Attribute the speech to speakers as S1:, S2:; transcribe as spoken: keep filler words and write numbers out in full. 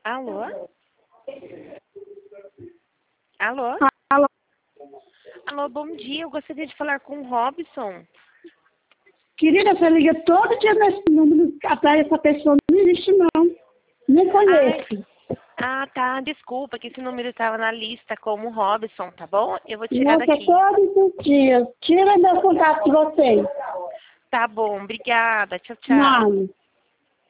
S1: Alô? Alô?
S2: Alô?
S1: Alô, bom dia. Eu gostaria de falar com o Robson.
S2: Querida, você liga todo dia nesse número, atrás dessa pessoa não existe não. Nem conheço.
S1: Ah, tá. Desculpa que esse número estava na lista como Robson, tá bom? Eu vou tirar
S2: Nossa,
S1: daqui.
S2: todos os dias. Tira meu contato de vocês.
S1: Tá bom, obrigada. Tchau, tchau.
S2: Não.